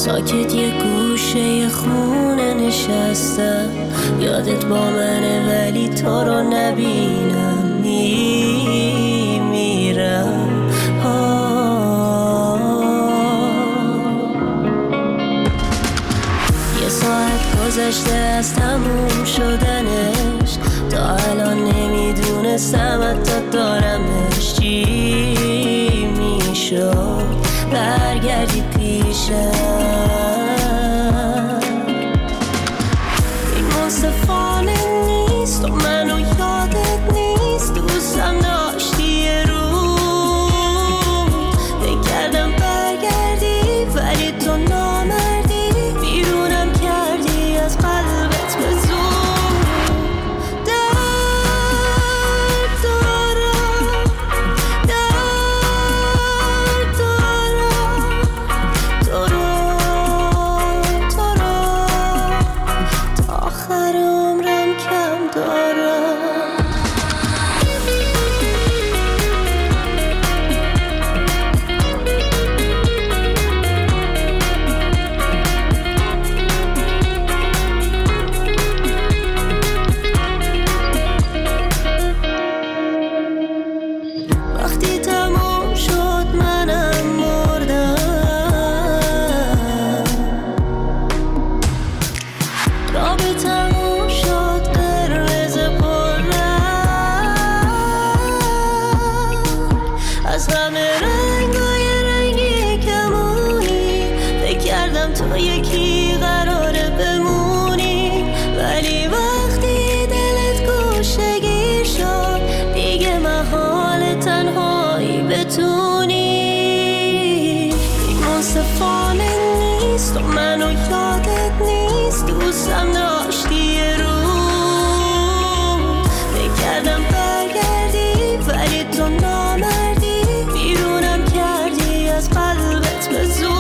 ساکت یه گوشه خونه نشستم، یادت با منه ولی تو رو نبینم، میمیرم. یه ساعت گذشته از تموم شدنش، تا الان نمیدونستم حتی دارمش. چی میشد برگردی پیشم؟ این منصفانه نیست و منو یادت نیست، دوستم داشتی یه روز بگردم برگردی، ولی تو نامردی، بیرونم کردی از قلبت به زور. منو یادت نیست، دوستم داشتی یه روز بگردم برگردی، ولی تو نامردی، بیرونم کردی از قلبت به زور.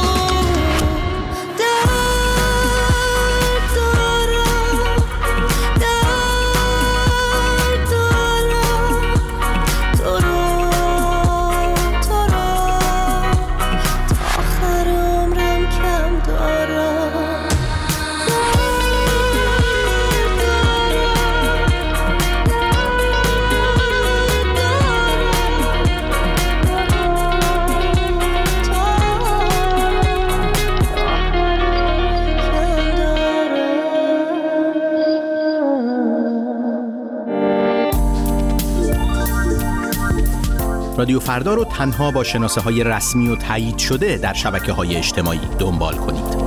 رادیو فردا رو تنها با شناسه‌های رسمی و تایید شده در شبکه‌های اجتماعی دنبال کنید.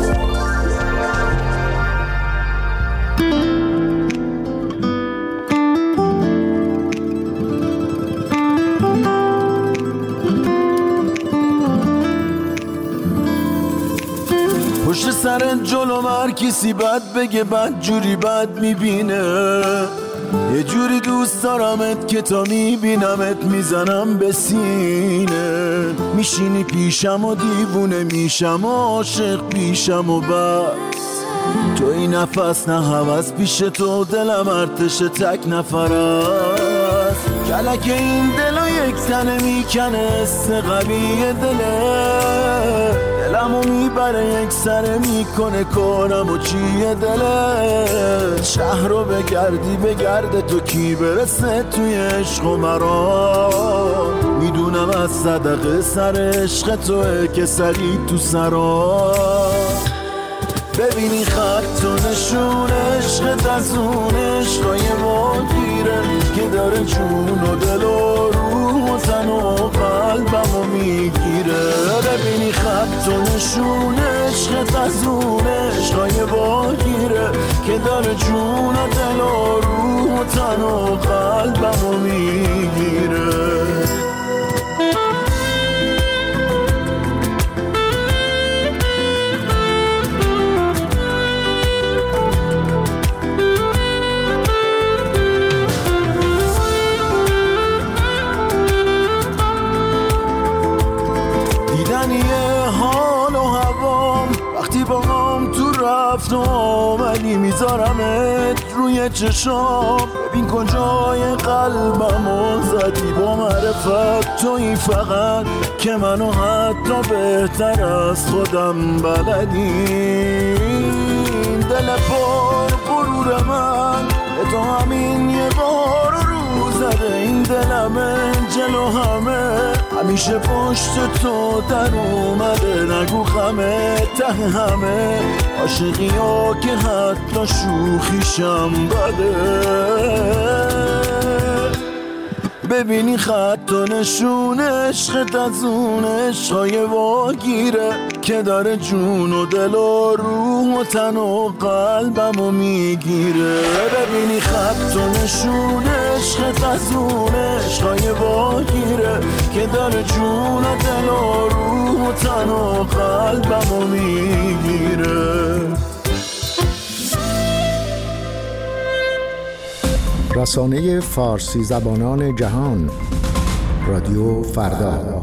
پشت سرت جلو هر کسی بد بگه، بد جوری بد میبینه. یه جوری دوست دارمت که تا میبینمت میزنم به سینه. میشینی پیشم و دیوونه میشم و عاشق پیشم و بس. تو این نفس نه هوس پیش تو دلم ارتش تک نفر است. کلک این دلو یک تنه میکنه، استقبیه دله. دلمو میبره یک سره میکنه کنم و چیه دله. شهر رو بگردی بگرده تو کی برسه توی عشق و مرا. میدونم از صدقه سر عشق توه که سری تو سرا. ببینی خط و نشون عشقت از اون عشقای مدیره که داره جون و دل و روح و تن و قلبمو میگیره. ببینی خط و نشون عشقت از اون عشقای مدیره که داره جون و دل و روح و تن و قلبمو میگیره. رفت و آمدی میذارمت روی چشام. ببین کجای قلبمو زدی با مرگ معرفت تویی فقط که منو حتی بهتر از خودم بلدی. دل پر غرور من تو همین یه بار رو زده، این دلمه جلو همه همیشه پشت تو در اومده. نگو غمه ته همه عاشقی ها که حتی شوخیشم بده. ببینی خط و نشون عشقت از اون عشقای واگیره که داره جون و دل و روح و تن و قلبمو میگیره. ببینی خط و نشون عشقت از اون عشقای واگیره که داره جون و دل و روح و تن و قلبمو میگیره. رسانه فارسی زبانان جهان رادیو فردا.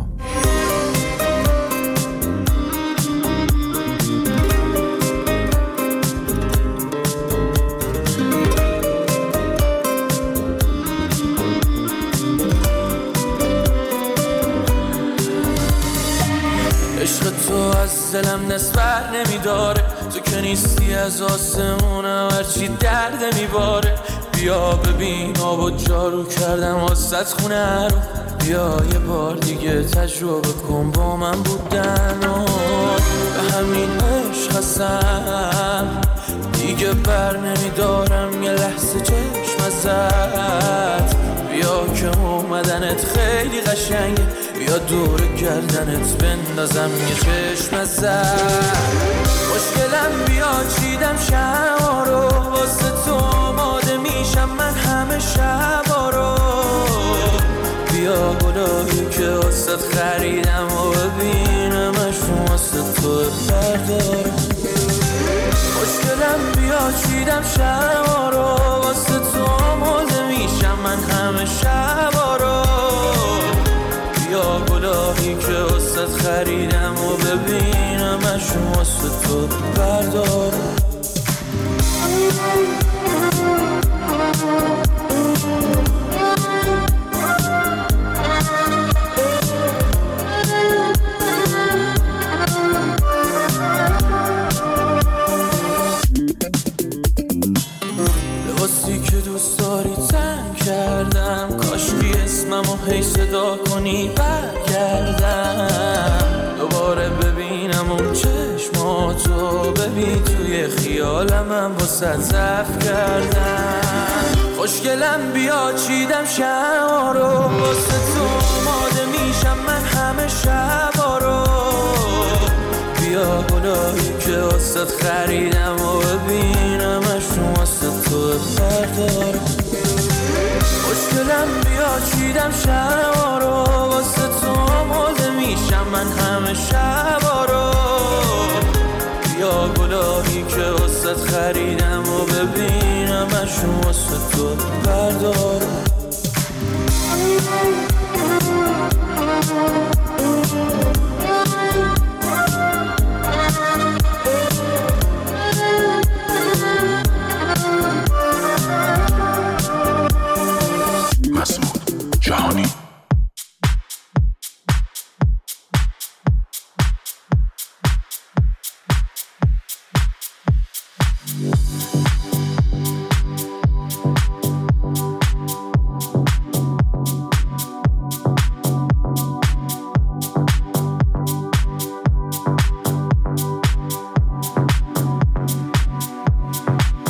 عشق تو از دلم نصف بر نمیداره، تو که نیستی از آسمونم هرچی درد میباره. بیا ببین آب و جارو کردم واسه خونه رو، بیا یه بار دیگه تجربه کن با من بودن و به همین عشق هستم دیگه بر نمیدارم یه لحظه چشم ازت. بیا که اومدنت خیلی قشنگه، بیا دور گردنت بندازم یه چشم ازت. خوشگلم بیا چیدم شما رو واسه تو آماده میشم من همه شبا رو. بیا گلایی که واسه خریدم و ببینمش واسه تو بردارم. خوشگلم بیا چیدم شما رو واسه تو آماده میشم من همه شبا رو. بیا گلایی که واسه خریدم و ببینمش واسه تو بردارم. لباسی که دوست داری تن کردم، کاشکی اسممو هی صدا کنی برگردم. دوباره ببینم اون چشماتو، ببین توی خیالم واسه ضعف کردم. خوشگلم بیا چیدم شما رو واسه تو آماده میشم من همه شبا رو. بیا گلایی که واسه خریدم و ببینمش واسه تو بردارم. خوشگلم بیا چیدم شما رو واسه تو آماده میشم من همه شبا رو. بیا گلایی که واسه خریدم و ببینمش واسه تو بردارم. مسعود جهانی.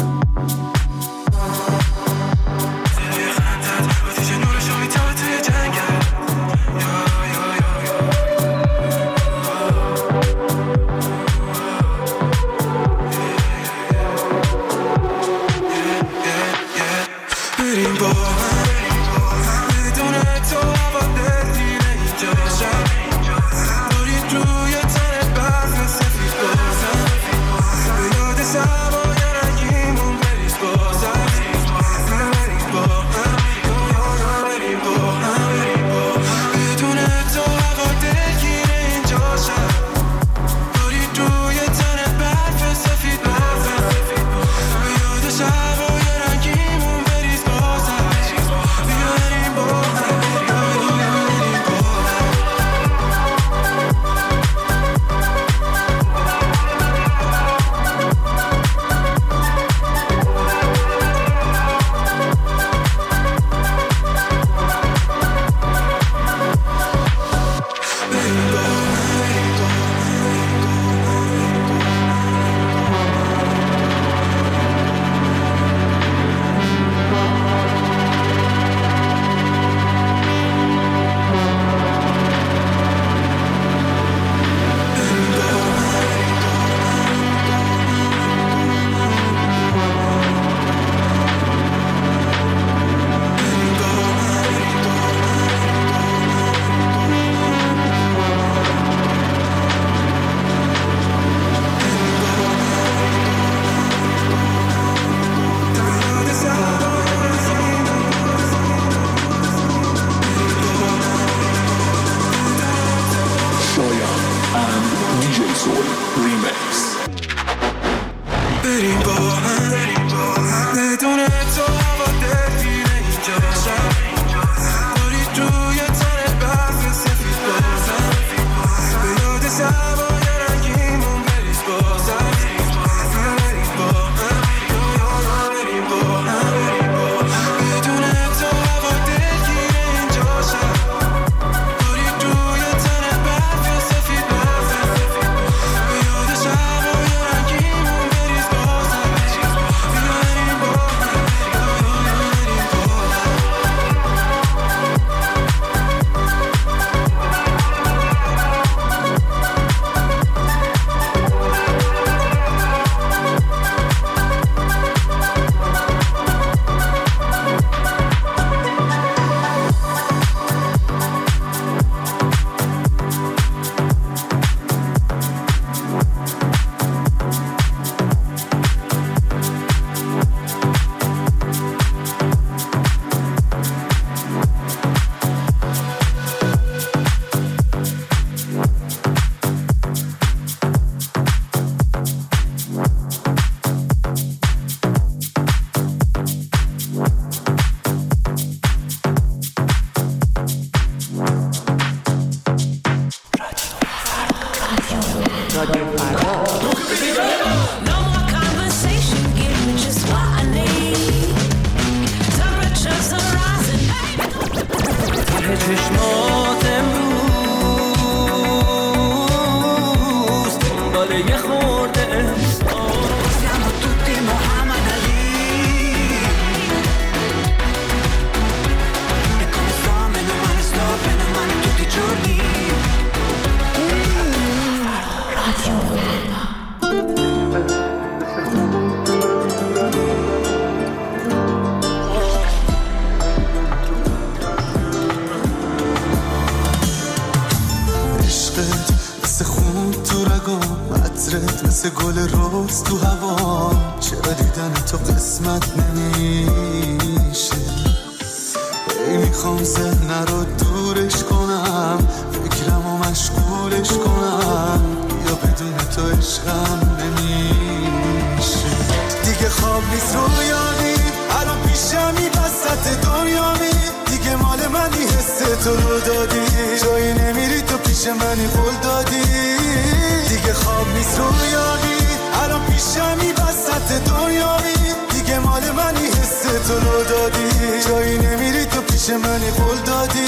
جنگ چشمات امروز دنباله یه خورده Siamo tutti Muhammad Ali E come sto, meno male tutti i giorni عطرت مثل گل روز تو هوا چرا دیدن تو قسمت نمیشه ای میخوام ذهن رو دورش کنم فکرم و مشغولش کنم یا بدون تو عشقم نمیشه دیگه خواب نیست رویانی الان پیشمی وسط دنیامی دیگه مال منی حس تو رو دادی جایی نمیری تو پیش منی قول دادی دیگه خواب نیست رویانی الان پیشمی وسط دنیامی دیگه مال منی حس تو رو دادی جایی نمیری تو پیش منی قول دادی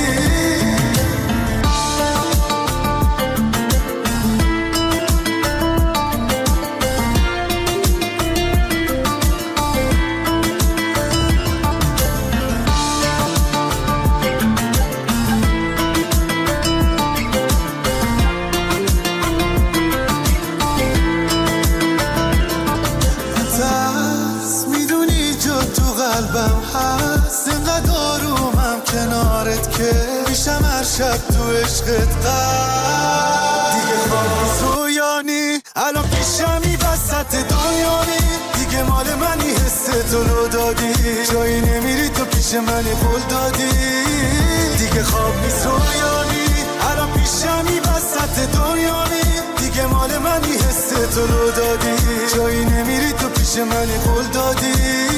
شب تو عشقت دیگه خواب نیست رویانی الان پیشمی وسط دنیامی دیگه مال منی حس تو رو دادی جایی نمیری تو پیش منی قول دادی دیگه خواب نیست رویانی الان پیشمی وسط دنیامی دیگه مال منی حس تو رو دادی جایی نمیری تو پیش منی قول دادی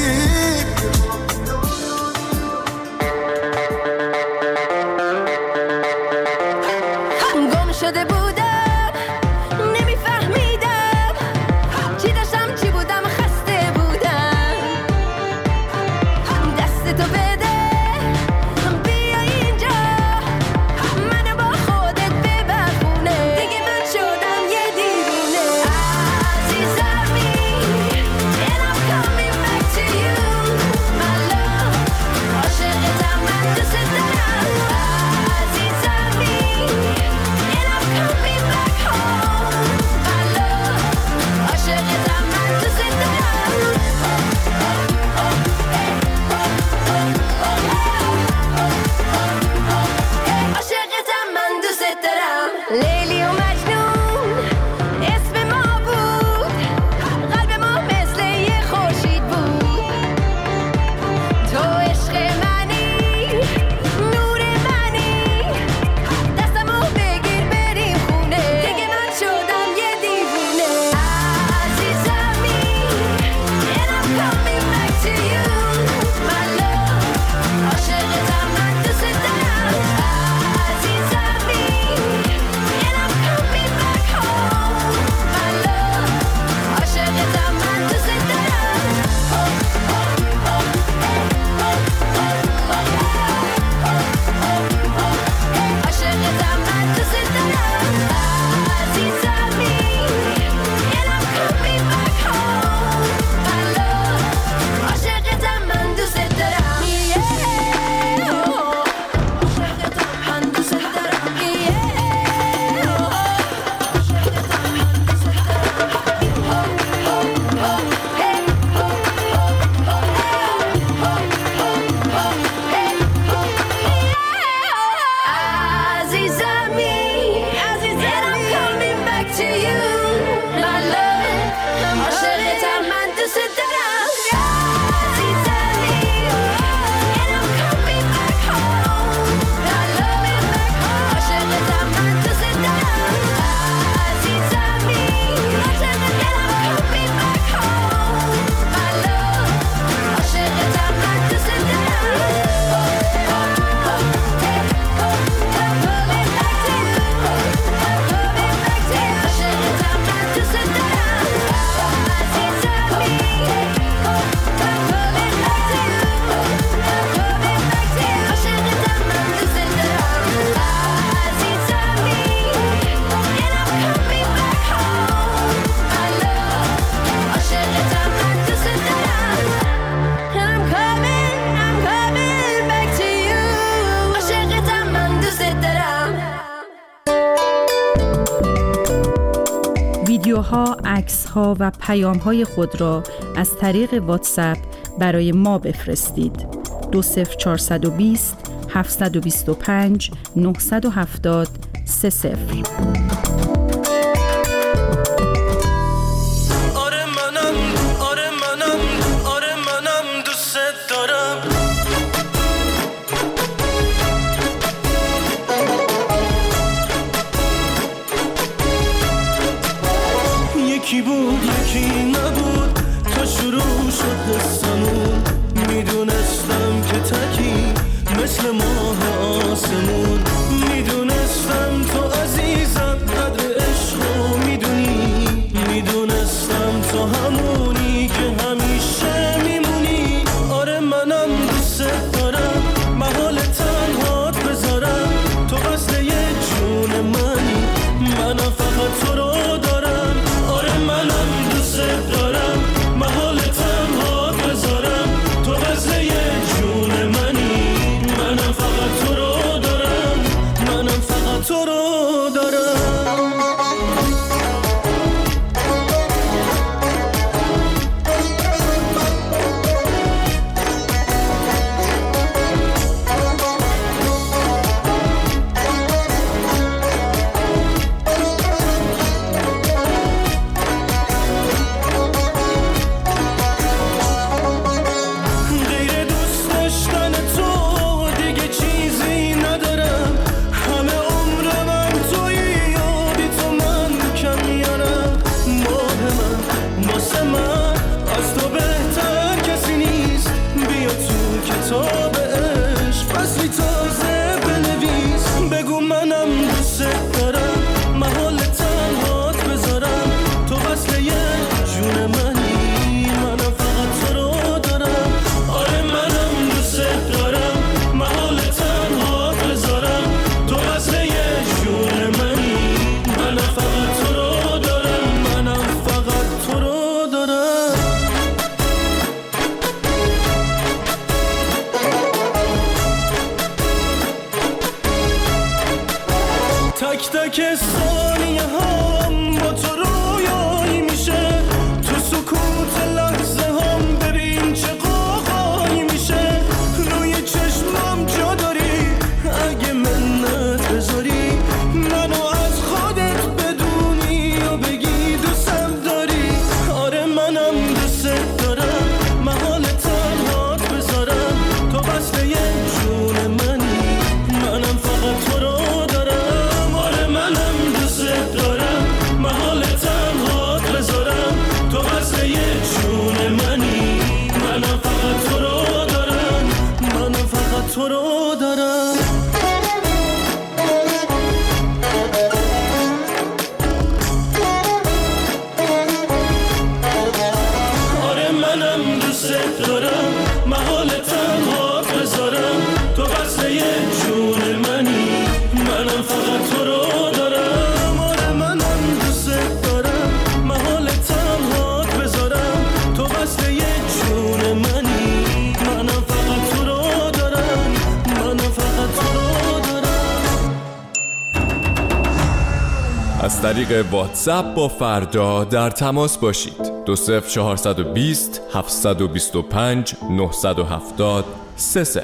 شده بودم نمیفهمیدم چی داشتم چی بودم خسته بودم دست تو بده بیا اینجا منو با خودت ببر خونه دیگه من شدم یه دیوونه عزیزمی and I'm coming back to you ها، عکس ها و پیام های خود را از طریق واتساپ برای ما بفرستید. 20420 725 970 30. یکی بود یکی نبود تا شروع شد قصه‌مون، میدونستم که تکی مثل ماه آسمون، میدونستم تو عزیزم قدر عشقو میدونی، میدونستم تو همونی که همیشه میمونی. آره منم دوست دارم محال تنهات بذارم، تو قصد یه جون منی، منم فقط تو رو دارم. آره منم دوست دارم محال تنهات بذارم، تو قصد یه جون منی، منم فقط تو رو دارم، منم فقط تو رو دارم. تک تک ثانیه هم با تو رویایی میشه، تو سکوت لحظه هم ببین چه قاقایی میشه، روی چشمم جا داری اگه منت بذاری، منو از خودت بدونی و بگی دوستم داری. آره منم دوست دارم محال تنهات بذارم، تو بسته یه جون منی، منم فقط تو رو دارم. آره منم دوست دارم محال تنهات بذارم، تو بسته یه جون منی، منم فقط تو رو دارم، منم فقط تو رو دارم. آره منم دوست دارم محال تنهات بذارم، تو بسته یه جون منی، منم فقط تو رو دارم. آره منم دوست دارم محال تنهات بذارم، تو بسته یه جون منی، منم فقط تو رو دارم، منم فقط تو رو دارم. از طریق واتساپ با فردا در تماس باشید. 20420 725 970 30.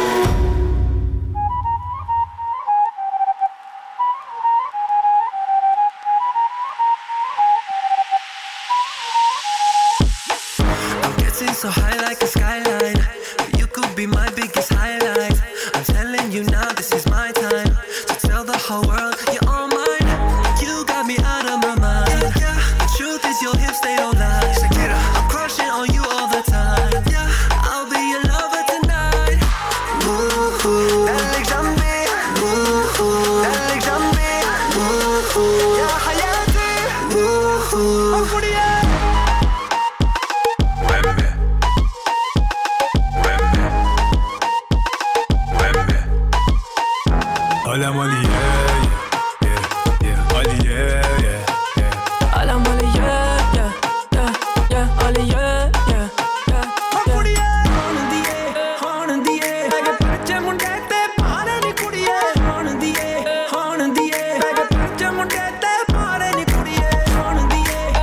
So high like a skyline, you could be my biggest highlight. I'm telling you now, this is my time to tell the whole world you're all mine. You got me out of my mind. The truth is your hips, they don't lie. I'm crushing on you all the time. I'll be your lover tonight. Ooh, Alexandre. Ooh, Alexandre. Ooh, ya hayati. Ooh, Afuria. عالم عالیه عالیه عالم عالیه عالیه اگه پرچه مونده پاره نی کڑیه هون دیه اگه پرچه مونده پاره نی کڑیه هون دیه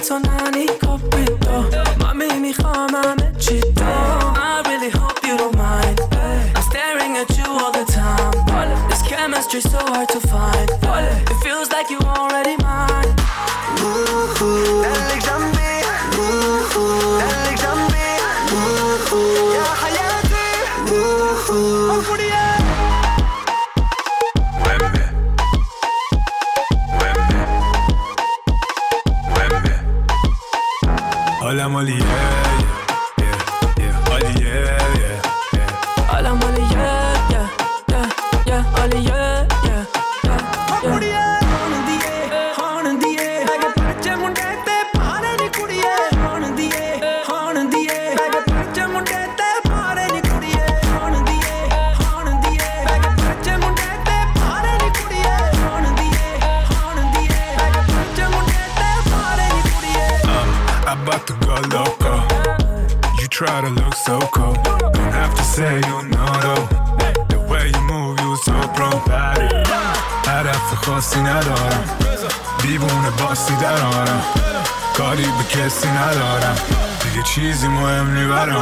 تو ننی کپیدو مامی میخوام همه چی تو I really hope you don't mind I'm staring at you all the time This chemistry so hard to find It feels like you already mine دلك جنبي دلك جنبي يا حياتي حالا مالیه عالیه حالا مالیه عالیه About to go loco. You try to look so cold. Don't have to say you know though. The way you move, you so pro. هدف خاصی ندارم. دیوونه باسی درارم. کاری به کسی ندارم. دیگه چیزی مهم نی برام.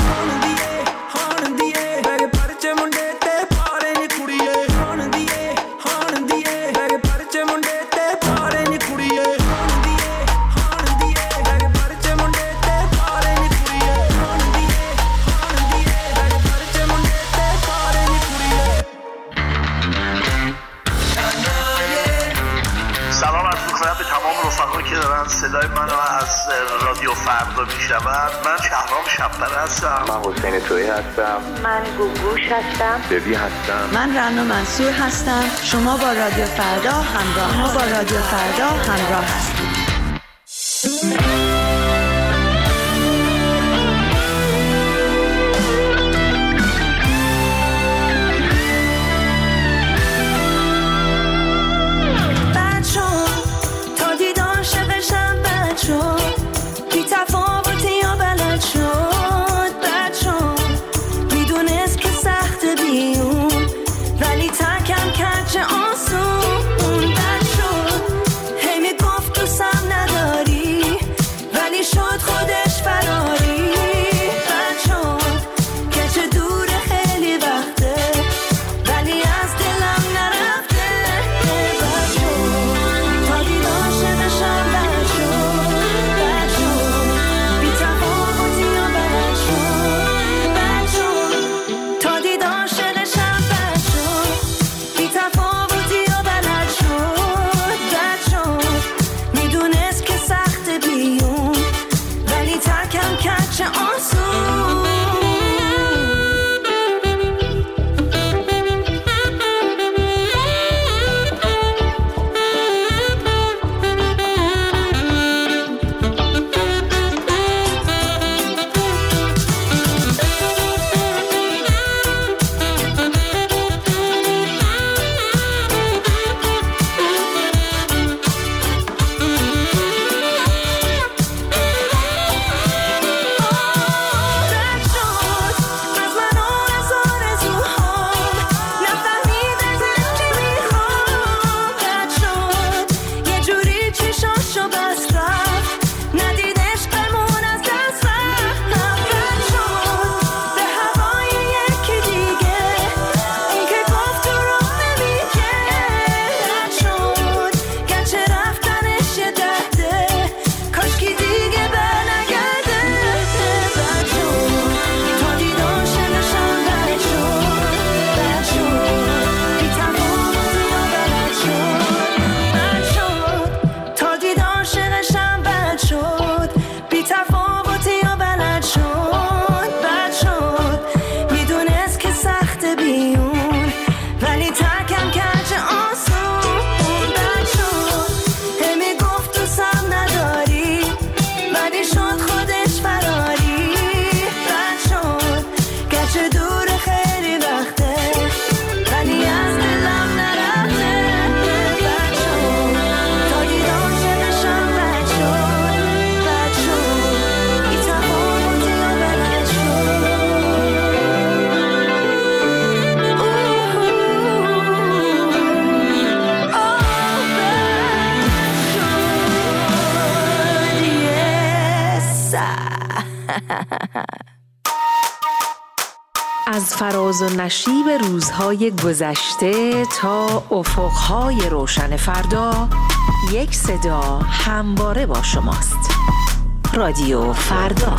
صدای منو از رادیو فردا میشنوند. من شهرام شب‌پره هستم. من حسین تویی هستم. من گوگوش هستم. ببی هستم. من رنا منصور هستم. شما با رادیو فردا همراه هستید. تفاوت فراز و نشیب روزهای گذشته تا افقهای روشن فردا، یک صدا همواره با شماست. رادیو فردا.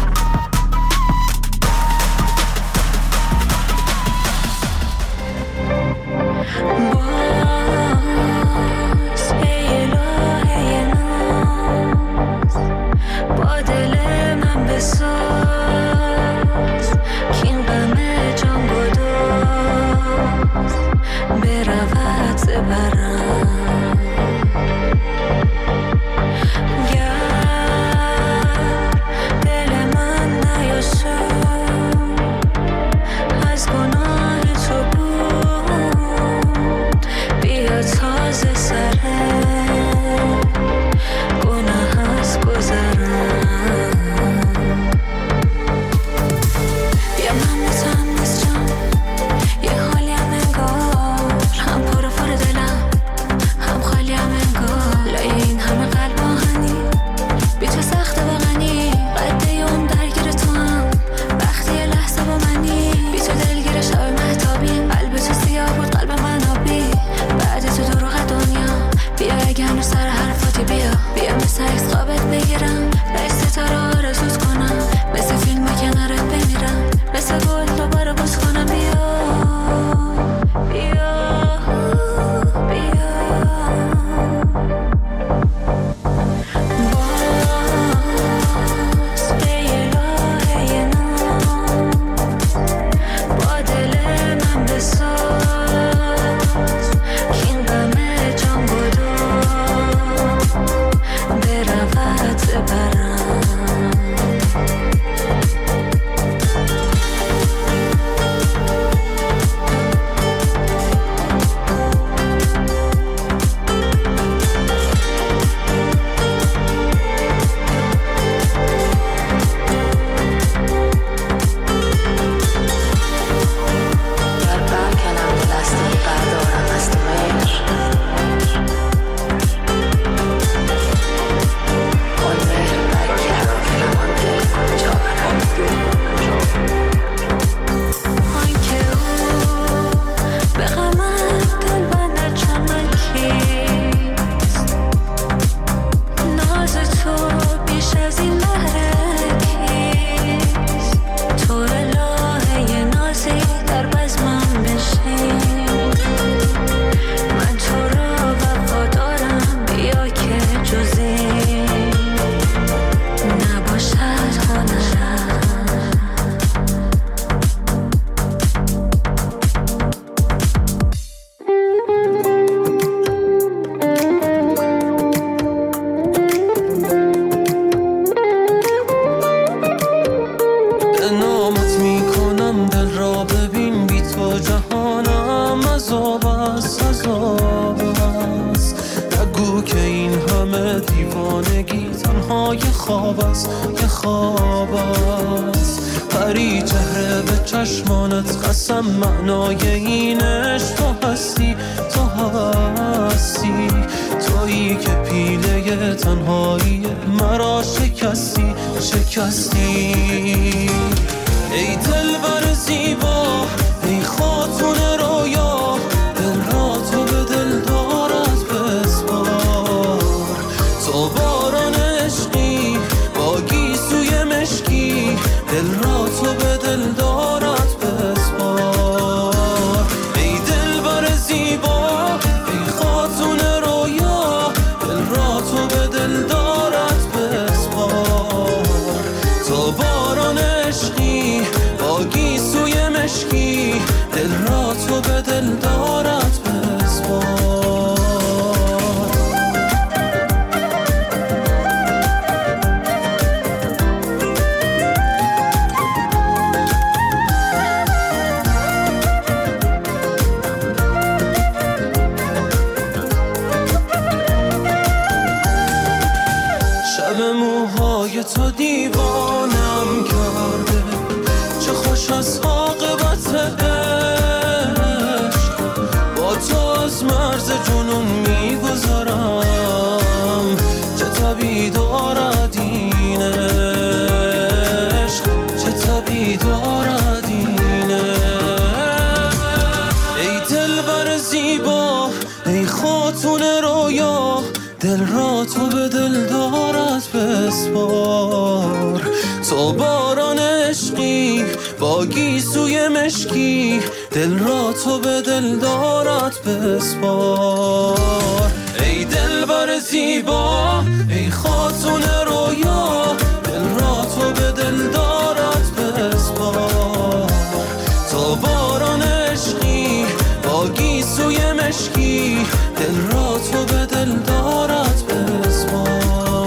خاتون رویا دل را تو به دل دارد بسپار. تو باران عشقی با گیسوی مشکی دل را تو به دل دارد بسپار. ای دلبر زیبا ای خاتون رویا دل را تو به دل دارد بسپار. تو باران عشقی با گیسوی مشکی دل را تو به دل دارد بسپار.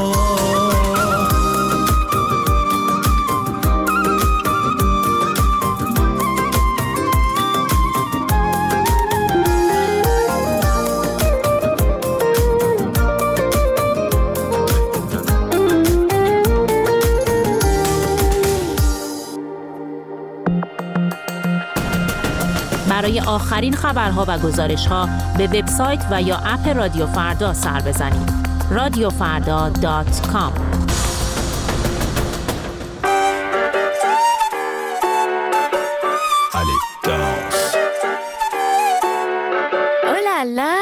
برای آخرین خبرها و گزارش‌ها به وبسایت و یا اپ رادیو فردا سر بزنید. radiofarda.com. Hola la.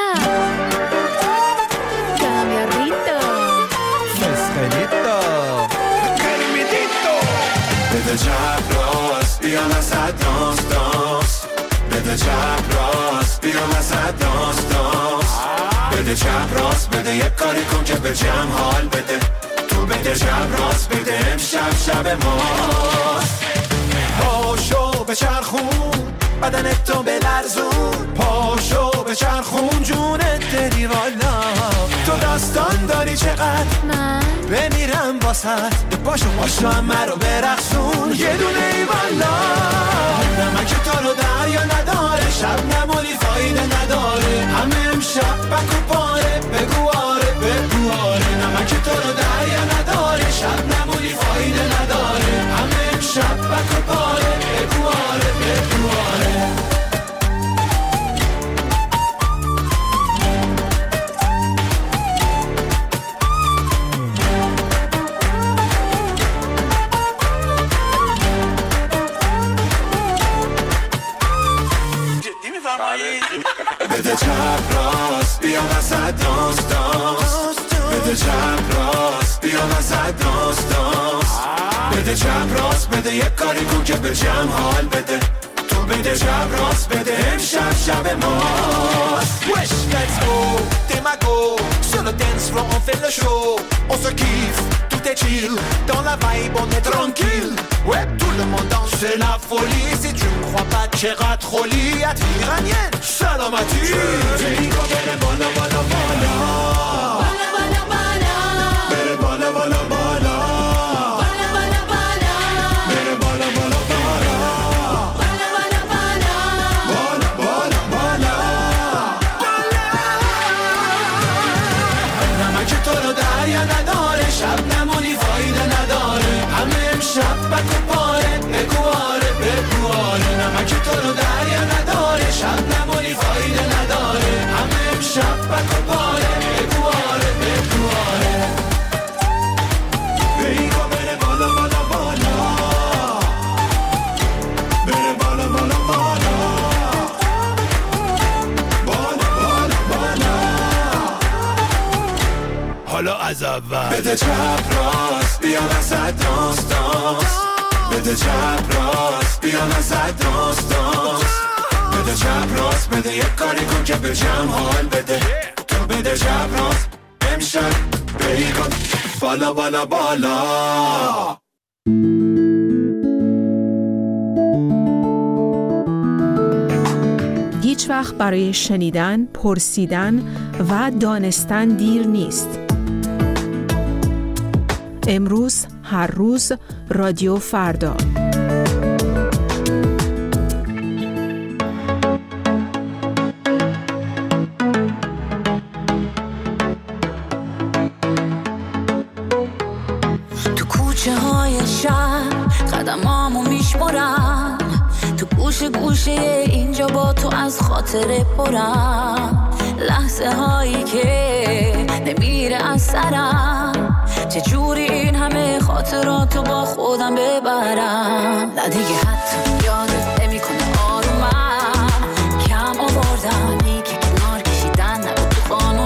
Cambiarrito. Fresquelito. Carimidito. بده چپ راست بیا وسط دانس دانس. بده چپ راست بیا وسط دانس دانس. بده چپ راست بده یک کاری کن که به جمع حال بده. تو بده چپ راست بده امشب شب ماست. پاشو به چرخون بدنت تو بلرزون. پاشو به چرخون جونت دلی والا. تو داستان داری چقدر من بمیرم واسط. پاشو پاشو همه رو برقصون یه دونه ای والا. نمک تو رو دریا نداره شب نمونی فایده نداره. همه امشب بکو پاره بگو آره بگو آره. نمک تو رو دریا نداره شب نمونی فایده نداره. همه امشب بکو پاره بگو آره بگو آره. بده چپ راست بیا وسط دانس دانس. بده چپ راست بیا وسط دانس دانس. بده چپ راست بده یک کاری کن که به جمع حال بده. تو بده چپ راست بده امشب شب ماست. Wesh, let's go, Demago. Sur le dance floor on fait le show. On se kiffe, tout est chill. Dans la vibe on est tranquille. Ouais, tout le monde danse, c'est la folie. Si tu ne crois pas, Tcherat Roli, iranienne, Salamati. Digo bere bala bala bala. Bala bala bala. Bere bala bala bala. Bala bala bala. Bere bala bala bala. Bala bala bala. Bala bala bala. نمک تو رو دریا نداره شب نمونی فایده نداره. همه امشب بکو پاره بگو آره بگو آره. نمک تو رو دریا نداره شب نمونی فایده نداره. همه امشب بکو پاره بگو آره بگو آره. Digo bere bala bala bala. Bere bala bala bala. Bala bala bala. حالا از اول بده چپ راست بیا وسط دانس دانس. بده چپ راست بیا وسط دانس دانس. بده چپ راست بده یک کاری کن که به جمع حال بده. تو بده چپ راست امشب بیگان بالا بالا بالا. هیچ وقت برای شنیدن، پرسیدن و دانستن دیر نیست. امروز، هر روز، رادیو فردا. تو کوچه های شهر قدمامو میشمارم. تو گوشه گوشه اینجا با تو از خاطره پرم. لحظه هایی که نمیره از سرم. چجوری این همه خاطراتو با خودم ببرم. نه دیگه حتی یادت نمیکنه آرومم. کم آوردم دیگه کنار کشیدن نبود تو خانومم.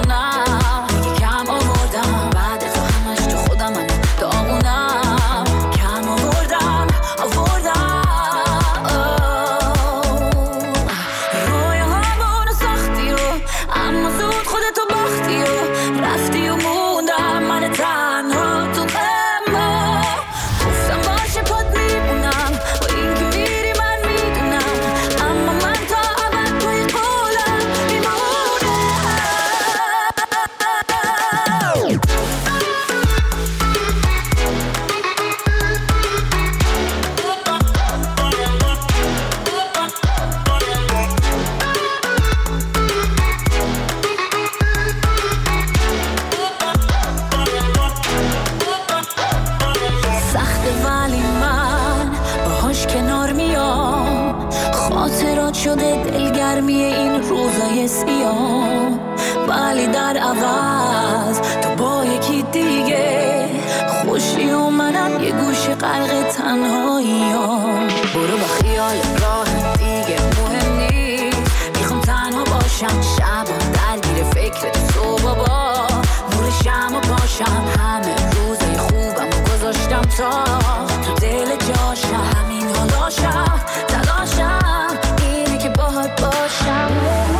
ولی در عوض تو با یکی دیگه خوشی و منم یه گوشه غرق تنهاییام. برو با خیال راه دیگه مهم نیست، میخوام تنها باشم شبا درگیر فکر تو صبح با نور شمع پاشم. همه روزای خوبم گذاشتم تا تو دل جاشم، همین حالاشم تلاشم اینه که باهات باشم.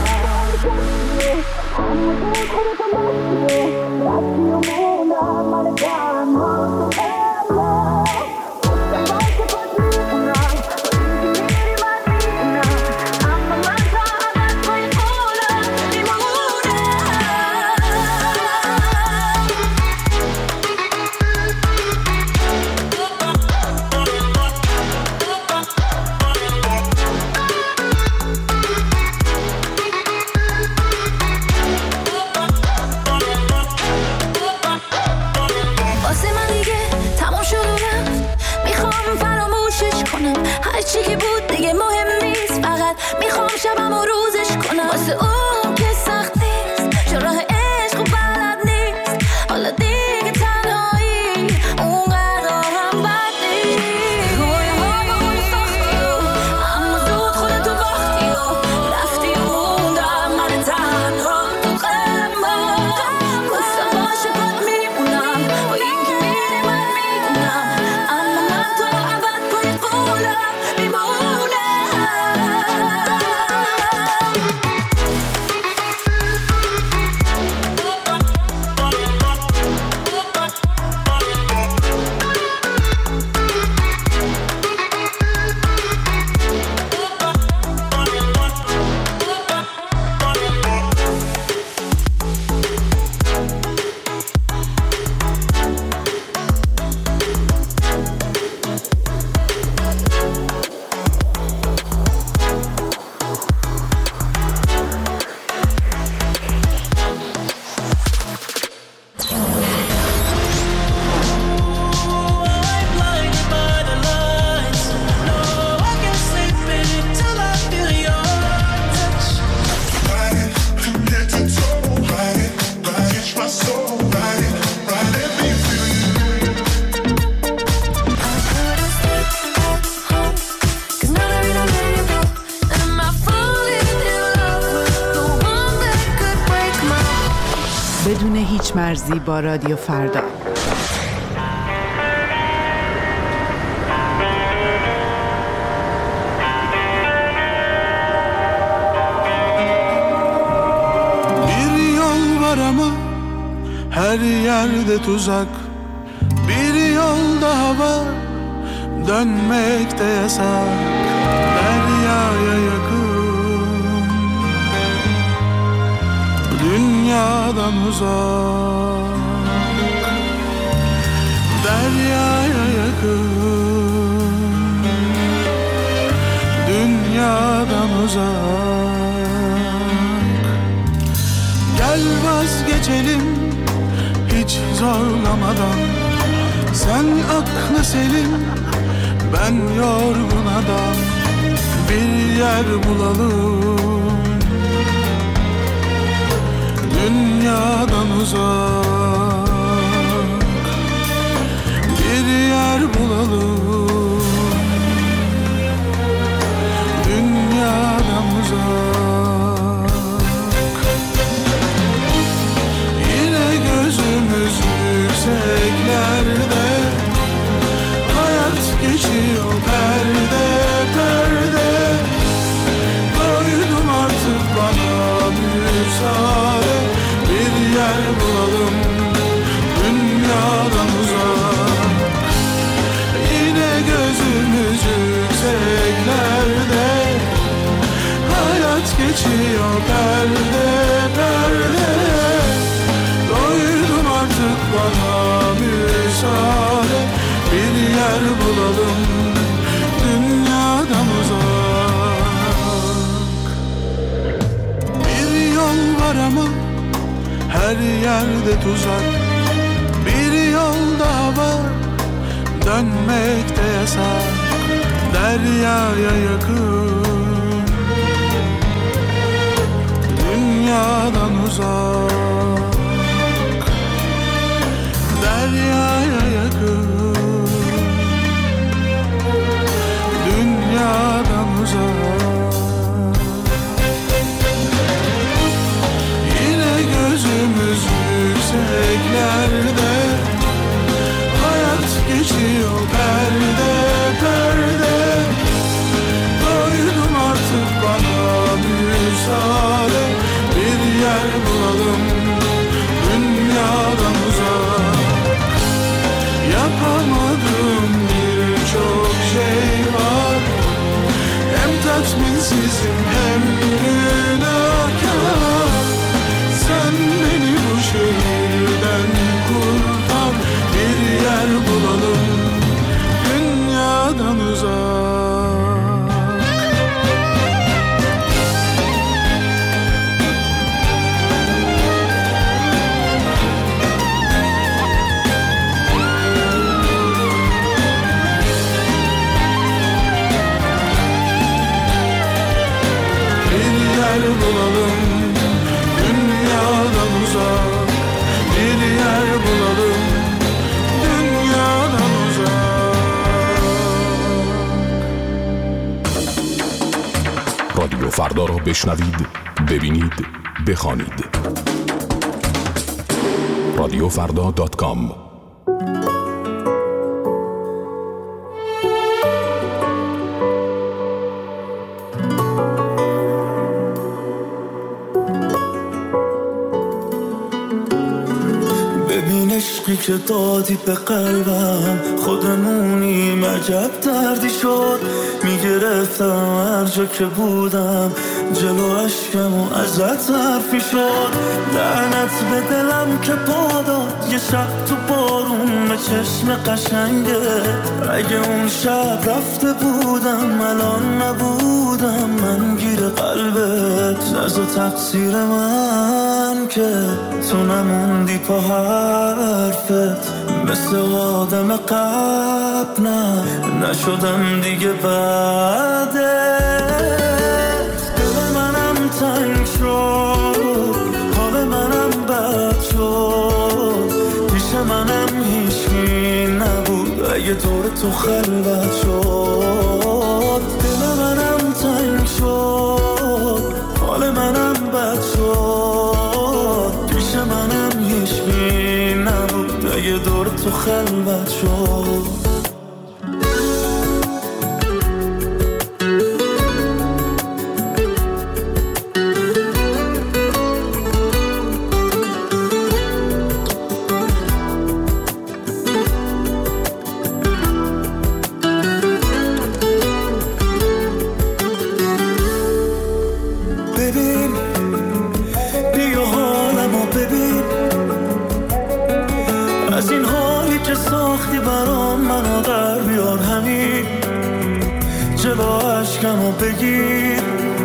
هرچی که بود دیگه مهم نیست، فقط میخوام شبم و روزش کنم. واسه اون که سخت نیست، چون راه عشق و بلد نیست، حالا دیگه تنهایی اونقدر هم بد نیست. روی ما با اون ساختی اما زود خودتو باختی و رفتی و موندم من تنها تو قلبم. واسه باشه پات میمونم با این که میره من میدونم، اما من تو رو عبد پای قولم بدون هیچ مرزی با رادیو فردا. Bir yol var ama her yerde tuzak, bir yol daha var dönmekte yasak, deryaya yakın, dünyadan uzak, deryaya yakın, dünyadan uzak. Gel vazgeçelim hiç zorlamadan, sen aklı selim, ben yorgun adam, bir yer bulalım, dünyadan uzak, bir yer bulalım, dünyadan uzak. Yine gözümüz yükseklerde, hayat geçiyor perde perde. Doydum artık bana müsaade, bir yer bulalım, dünyadan uzak. Yine gözümüz yükseklerde, hayat geçiyor perde perde. Doydum artık bana müsaade, bir yer bulalım, dünyadan uzak. Bir yol var ama her yerde tuzak, bir yol daha var dönmekte yasak, deryaya yakın, dünyadan uzak. فردا را بشنوید، ببینید، بخوانید. رادیوفردا.com. ببین عشقی که دادی به قلبم، خودمونیم عجب دردی شد. میگرفتم هر جا که بودم، جلو عشقم و ازت حرفی شد. لعنت به دلم که پاداد یه شب تو بارون به چشم قشنگه. اگه اون شب رفته بودم الان نبودم من گیر قلبت. نزا تقصیر من که تو نموندی پا حرفت. مثل آدم قبل نشدم دیگه بعدت. دل منم تنگ شد، حال منم بد شد. پیش منم هیچکی نبود اگه دور تو خلوت شد. دل منم تنگ شد، حال منم بد شد. پیش منم هیچکی نبود اگه دور تو خلوت شد. عشقمو بگیر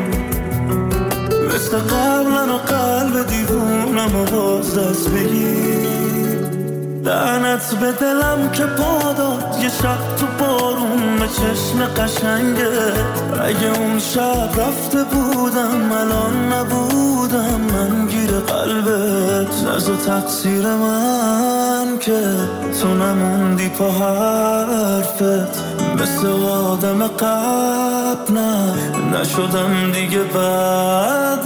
مثل قبلن و قلب دیوونم و باز دست بگیر. لعنت به دلم که پاداد یه شب تو بارون به چشم قشنگه. اگه اون شب رفته بودم الان نبودم من گیر قلبت. نزا تقصیر من که تو نموندی پا حرفت. مثل آدم قبل نشدم دیگه بعدت.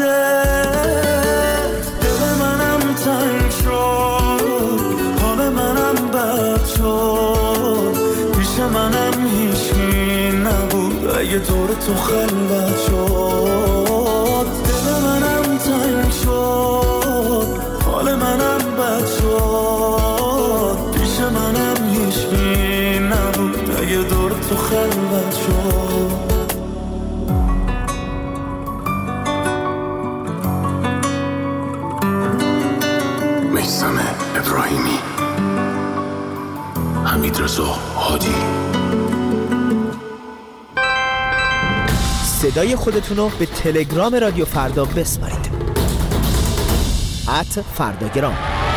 دل منم تنگ شد، حال منم بد شد. پیش منم هیچکی نبود اگه دور تو خلوت شد. دل منم تنگ شد، حال منم بد شد. پیش منم هیچکی نبود اگه دور تو خلوت شد. میثم ابراهیمی، حمیدرضا هادی. صدای خودتونو به تلگرام رادیو فردا بسپارید. @فرداگرام.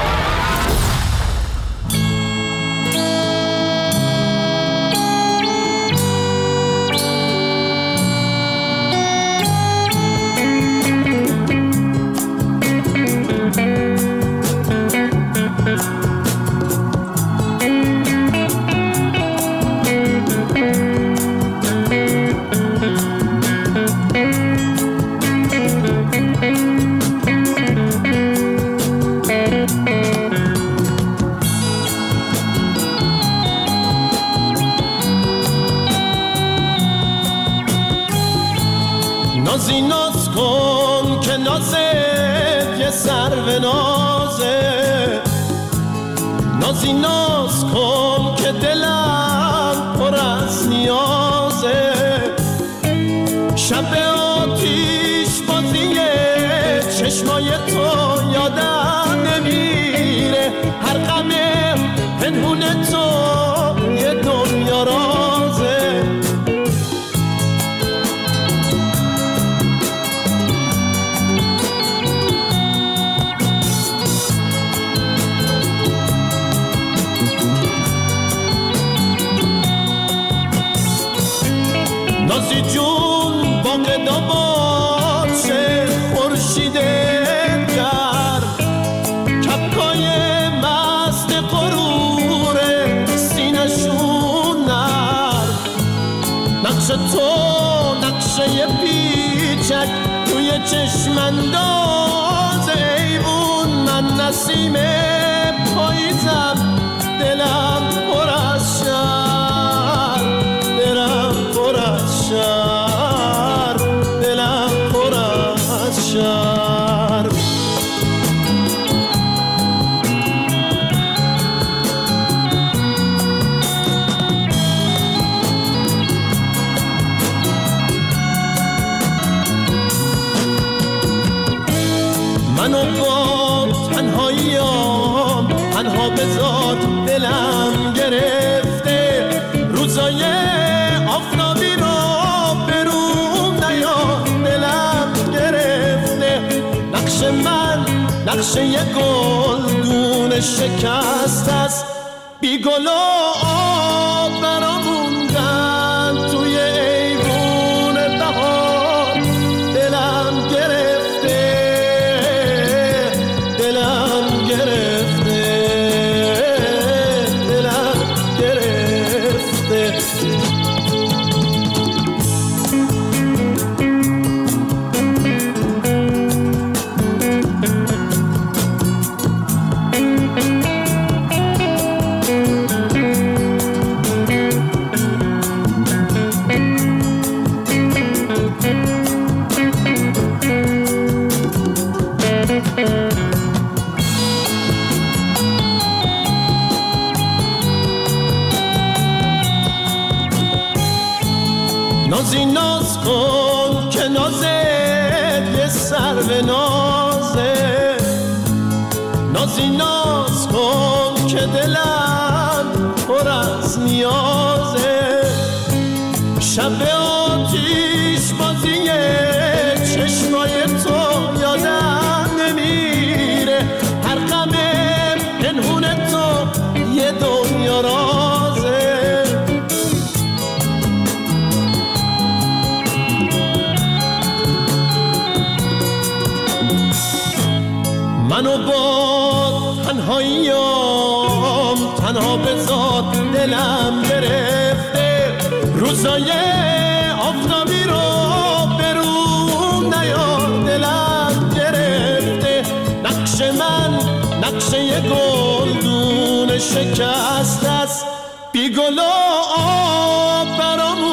نازی ناز کن که نازت یه سرو نازه. نازی ناز کن که دلم پر از نیازه. شب آتیش بازیه چشمای تو یادم نمیره. هر غم پنهون تو یه دنیا رازه. نازی جون باقدا باشه خورشید گرم. کپکای مست غرور سینشون نه. چشمانداز ایوون من نسیم پاییزم دلم پر از شهر دلم پر از شهر دلم پر از شهر منو با تنهاییام تنها بذار دلم گرفته روزای آفتابی رو بروم نیاد دلم گرفته نقش یه گلدون شکست است بی گل و آب برام موندن توی ایوون بهار دلم گرفته دلم گرفته دلم گرفته نازی ناز کن که نازت یه سر به نازه نازی ناز کن که دلم پر از نیازه شب آتیش بازی چشمای تو یادم نمیره هر غم پنهون تو یه دنیا رازه منو با تنهاییام تنها بذار دلم گرفته روزای آفتابی رو بروم نیار دلم گرفته نقش یه گلدون شکست است بی گل و آب برام